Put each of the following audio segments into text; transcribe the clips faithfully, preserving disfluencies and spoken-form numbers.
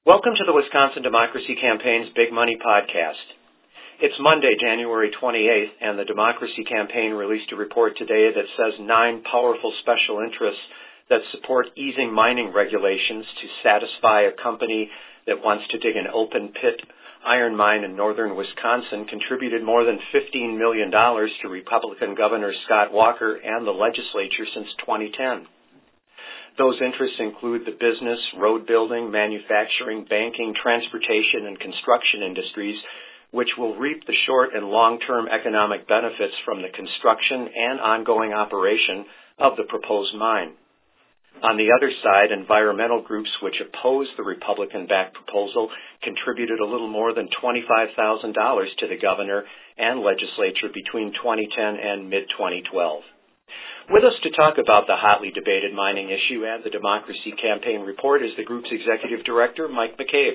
Welcome to the Wisconsin Democracy Campaign's Big Money Podcast. It's Monday, January twenty-eighth, and the Democracy Campaign released a report today that says nine powerful special interests that support easing mining regulations to satisfy a company that wants to dig an open pit iron mine in northern Wisconsin contributed more than fifteen million dollars to Republican Governor Scott Walker and the legislature since twenty ten. Those interests include the business, road building, manufacturing, banking, transportation, and construction industries, which will reap the short and long-term economic benefits from the construction and ongoing operation of the proposed mine. On the other side, environmental groups which oppose the Republican-backed proposal contributed a little more than twenty-five thousand dollars to the governor and legislature between twenty ten and mid twenty twelve. With us to talk about the hotly debated mining issue and the Democracy Campaign report is the group's executive director, Mike McCabe.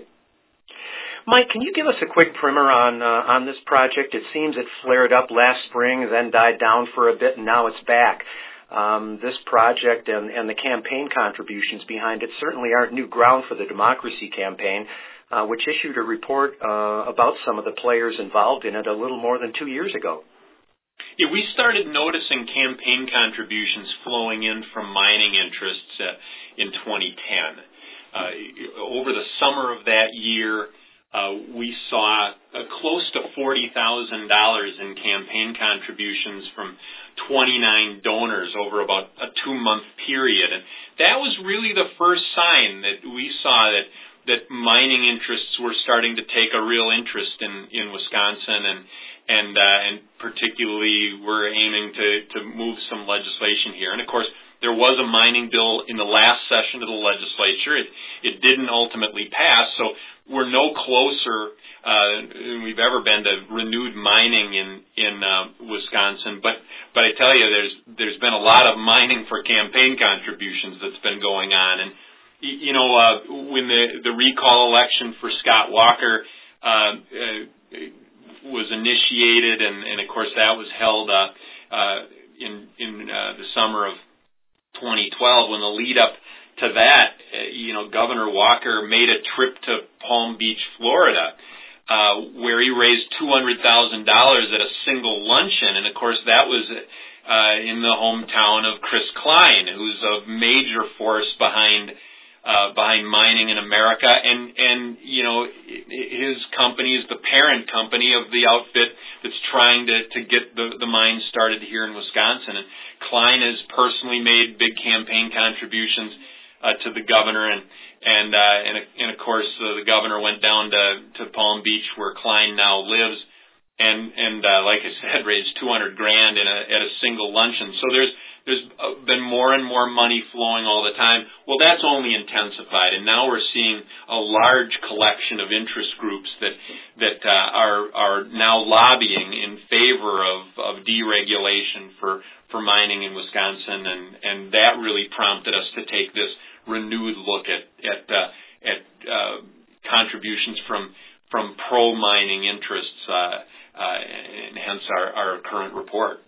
Mike, can you give us a quick primer on uh, on this project? It seems it flared up last spring, then died down for a bit, and now it's back. Um, this project and, and the campaign contributions behind it certainly aren't new ground for the Democracy Campaign, uh, which issued a report uh, about some of the players involved in it a little more than two years ago. Yeah, we started noticing campaign contributions flowing in from mining interests uh, in twenty ten. Uh, over the summer of that year, uh, we saw uh, close to forty thousand dollars in campaign contributions from twenty-nine donors over about a two-month period. And that was really the first sign that we saw that, that mining interests were starting to take a real interest in, in Wisconsin, and And, uh, and particularly we're aiming to, to move some legislation here. And, of course, there was a mining bill in the last session of the legislature. It, it didn't ultimately pass, so we're no closer uh, than we've ever been to renewed mining in, in uh, Wisconsin. But, but I tell you, there's, there's been a lot of mining for campaign contributions that's been going on. And, you know, uh, when the, the recall election for Scott Walker uh, uh, was initiated, and, and of course that was held uh, uh, in in uh, the summer of twenty twelve. When the lead up to that, uh, you know, Governor Walker made a trip to Palm Beach, Florida, uh, where he raised two hundred thousand dollars at a single luncheon, and of course that was uh, in the hometown of Chris Klein, who's a major force behind. Uh, behind mining in America, and, and, you know, his company is the parent company of the outfit that's trying to, to get the, the mine started here in Wisconsin. And Klein has personally made big campaign contributions uh, to the governor, and, and, uh, and, and of course, uh, the governor went down to, to Palm Beach, where Klein now lives, and, and uh, like I said, raised two hundred grand in a, at a single luncheon. So there's There's been more and more money flowing all the time. Well, that's only intensified, and now we're seeing a large collection of interest groups that that uh, are are now lobbying in favor of, of deregulation for, for mining in Wisconsin, and, and that really prompted us to take this renewed look at at uh, at uh, contributions from from pro mining interests, uh, uh, and hence our, our current report.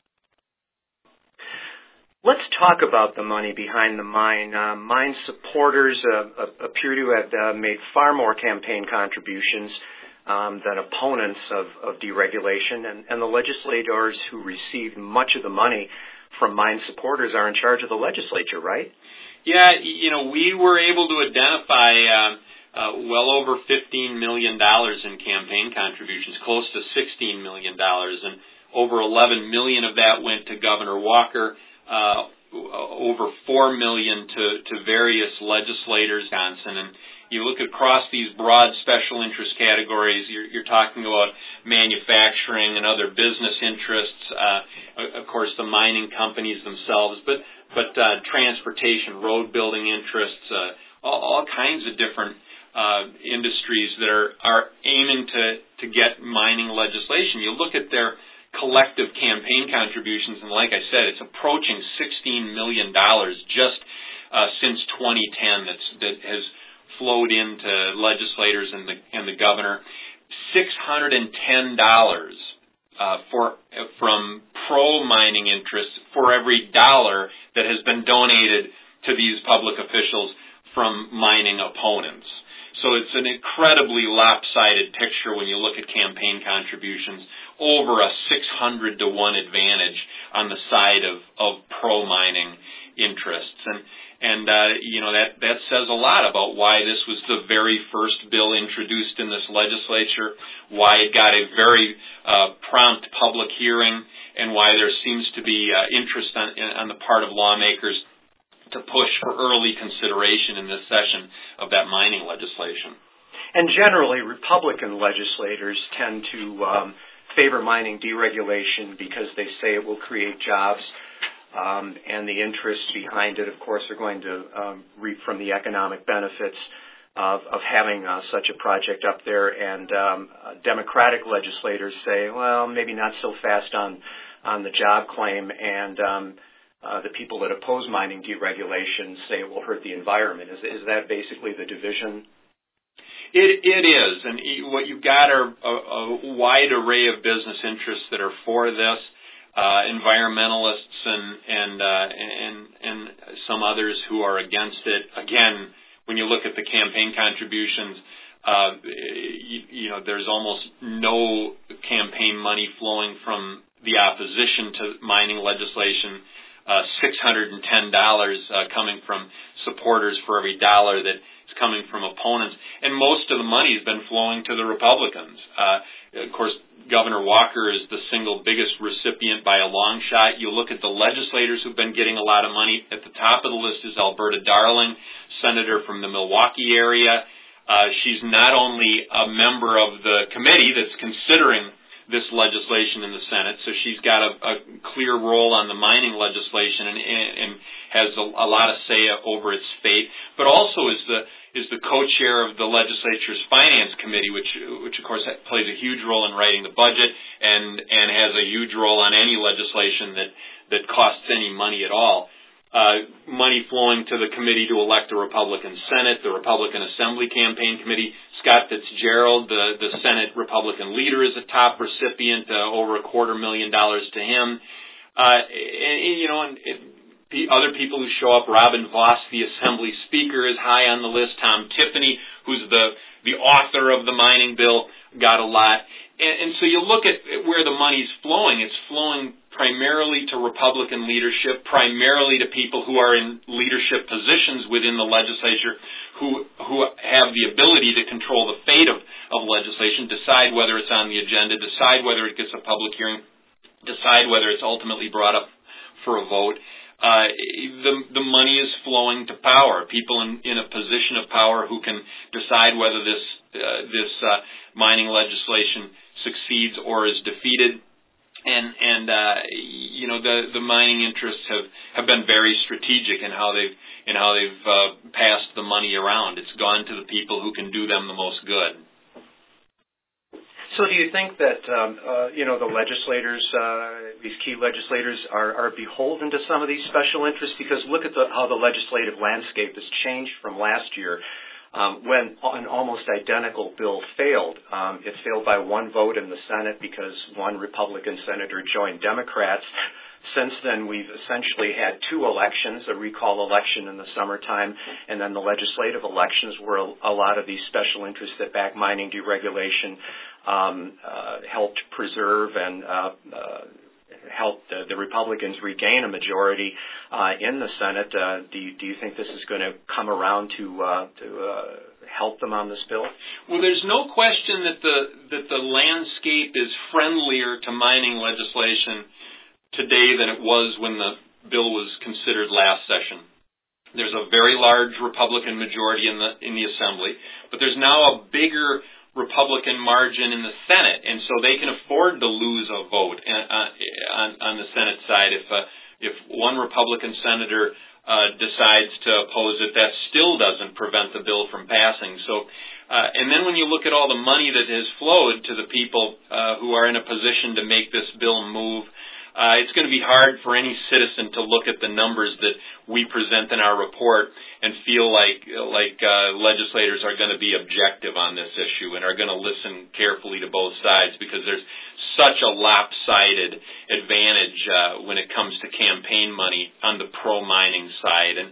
Let's talk about the money behind the mine. Uh, mine supporters uh, appear to have uh, made far more campaign contributions um, than opponents of, of deregulation, and, and the legislators who received much of the money from mine supporters are in charge of the legislature, right? Yeah, you know, we were able to identify uh, uh, well over fifteen million dollars in campaign contributions, close to sixteen million dollars, and over eleven million dollars of that went to Governor Walker. Uh, over four million dollars to, to various legislators, Wisconsin, and you look across these broad special interest categories. You're, you're talking about manufacturing and other business interests, uh, of course, the mining companies themselves, but but uh, transportation, road building interests, uh, all, all kinds of different uh, industries that are are aiming to to get mining legislation. You look at their collective campaign contributions, and like I said, it's approaching sixteen million dollars just uh, since twenty ten that's, that has flowed into legislators and the and the governor. six hundred ten dollars uh, for from pro-mining interests for every dollar that has been donated to these public officials from mining opponents. So it's an incredibly lopsided picture when you look at campaign contributions, over a six hundred to one advantage on the side of, of pro-mining interests. And, and uh, you know, that, that says a lot about why this was the very first bill introduced in this legislature, why it got a very uh, prompt public hearing, and why there seems to be uh, interest on, on the part of lawmakers to push for early consideration in this session of that mining legislation. And generally, Republican legislators tend to um, favor mining deregulation because they say it will create jobs, um, and the interests behind it, of course, are going to um, reap from the economic benefits of, of having uh, such a project up there. And um, uh, Democratic legislators say, well, maybe not so fast on, on the job claim, and um, Uh, the people that oppose mining deregulation say it will hurt the environment. Is, is that basically the division? It, it is, and what you've got are a, a wide array of business interests that are for this, uh, environmentalists and and, uh, and and some others who are against it. Again, when you look at the campaign contributions, uh, you, you know, there's almost no campaign money flowing from the opposition to mining legislation. Uh, six hundred ten dollars uh, coming from supporters for every dollar that is coming from opponents. And most of the money has been flowing to the Republicans. Uh, of course, Governor Walker is the single biggest recipient by a long shot. You look at the legislators who've been getting a lot of money. At the top of the list is Alberta Darling, senator from the Milwaukee area. Uh, she's not only a member of the committee that's considering this legislation in the Senate, so she's got a, a clear role on the mining legislation and, and has a, a lot of say over its fate, but also is the is the co-chair of the legislature's finance committee, which which of course plays a huge role in writing the budget and and has a huge role on any legislation that that costs any money at all. Uh, money flowing to the committee to elect a Republican Senate, the Republican Assembly Campaign Committee. Scott Fitzgerald, the, the Senate Republican leader, is a top recipient, uh, over a quarter million dollars to him. Uh, and, you know, and it, the other people who show up, Robin Voss, the Assembly Speaker, is high on the list. Tom Tiffany, who's the, the author of the mining bill, got a lot. And, and so you look at where the money's flowing. It's flowing primarily to Republican leadership, primarily to people who are in leadership positions within the legislature, who who have the ability to control the fate of, of legislation, decide whether it's on the agenda, decide whether it gets a public hearing, decide whether it's ultimately brought up for a vote. Uh, the the money is flowing to power, people in, in a position of power who can decide whether this uh, this uh, mining legislation succeeds or is defeated. And and uh, you know the the mining interests have, have been very strategic in how they've in how they've uh, passed the money around. It's gone to the people who can do them the most good. So do you think that um, uh, you know the legislators, uh, these key legislators, are, are beholden to some of these special interests? Because look at the, how the legislative landscape has changed from last year. Um, when an almost identical bill failed. Um, it failed by one vote in the Senate because one Republican senator joined Democrats. Since then, we've essentially had two elections, a recall election in the summertime, and then the legislative elections where a lot of these special interests that back mining deregulation um, uh, helped preserve and uh, uh, helped the, the Republicans regain a majority uh, in the Senate. Uh, do, you, do you think this is going to come around to uh, to uh, help them on this bill? Well, there's no question that the that the landscape is friendlier to mining legislation today than it was when the bill was considered last session. There's a very large Republican majority in the in the Assembly, but there's now a bigger Republican margin in the Senate, and so they can afford to lose a vote on, on the Senate side. If uh, if one Republican senator uh, decides to oppose it, that still doesn't prevent the bill from passing. So, uh, and then when you look at all the money that has flowed to the people uh, who are in a position to make this bill move, Uh, it's going to be hard for any citizen to look at the numbers that we present in our report and feel like like uh, legislators are going to be objective on this issue and are going to listen carefully to both sides, because there's such a lopsided advantage uh, when it comes to campaign money on the pro-mining side. And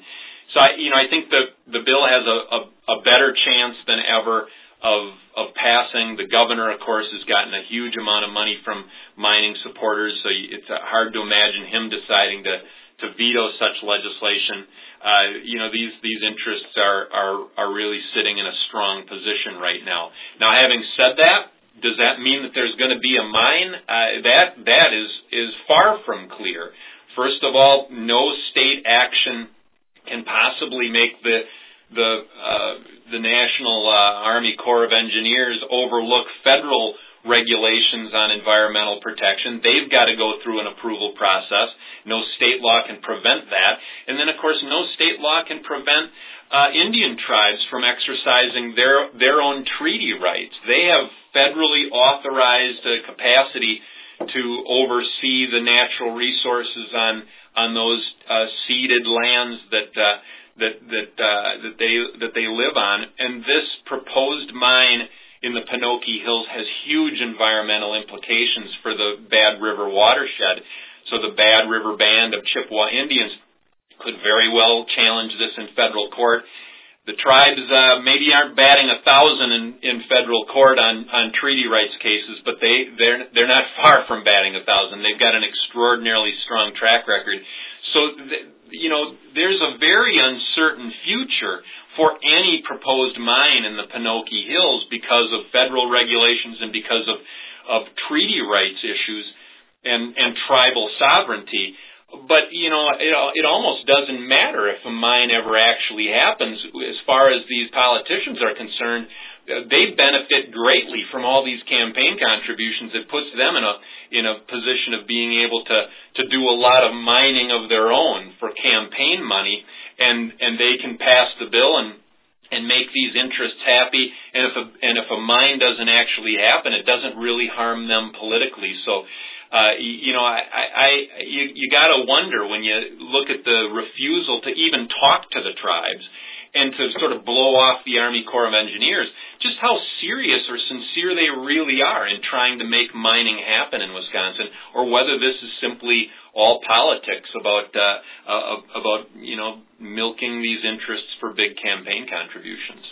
so I, you know, I think the the bill has a, a, a better chance than ever of of passing. The governor, of course, has gotten a huge amount of money from mining supporters, so it's hard to imagine him deciding to to veto such legislation. Uh, you know, these these interests are, are are really sitting in a strong position right now. Now, having said that, does that mean that there's going to be a mine? Uh, that that is is far from clear. First of all, no state action can possibly make the the uh, the National uh, Army Corps of Engineers overlook federal regulations on environmental protection. They've got to go through an approval process. No state law can prevent that. And then, of course, no state law can prevent uh, Indian tribes from exercising their their own treaty rights. They have federally authorized uh, capacity to oversee the natural resources on on those uh, ceded lands that uh, that that uh, that they that they live on. And this proposed mine in the Pinocchi Hills has huge environmental implications for the Bad River watershed. So the Bad River Band of Chippewa Indians could very well challenge this in federal court. The tribes uh, maybe aren't batting a thousand in, in federal court on, on treaty rights cases, but they they're they're not far from batting a thousand. They've got an extraordinarily strong track record. So th- you know, there's a very uncertain future for any proposed mine in the Pinocchi Hills because of federal regulations and because of, of treaty rights issues and, and tribal sovereignty. But, you know, it, it almost doesn't matter if a mine ever actually happens. As far as these politicians are concerned, they benefit greatly from all these campaign contributions. It puts them in a in a position of being able to, to do a lot of mining of their own for campaign money. And, and they can pass the bill and, and make these interests happy. And if a, and if a mine doesn't actually happen, it doesn't really harm them politically. So, uh, you, you know, I, I, you, you got to wonder when you look at the refusal to even talk to the tribes and to sort of blow off the Army Corps of Engineers, just how serious or sincere they really are in trying to make mining happen in Wisconsin, or whether this is simply all politics about uh, uh, about you know milking these interests for big campaign contributions.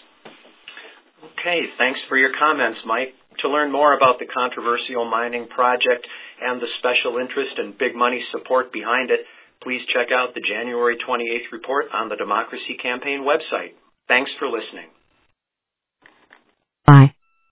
Okay, thanks for your comments, Mike. To learn more about the controversial mining project and the special interest and big money support behind it, please check out the January twenty-eighth report on the Democracy Campaign website. Thanks for listening. Bye.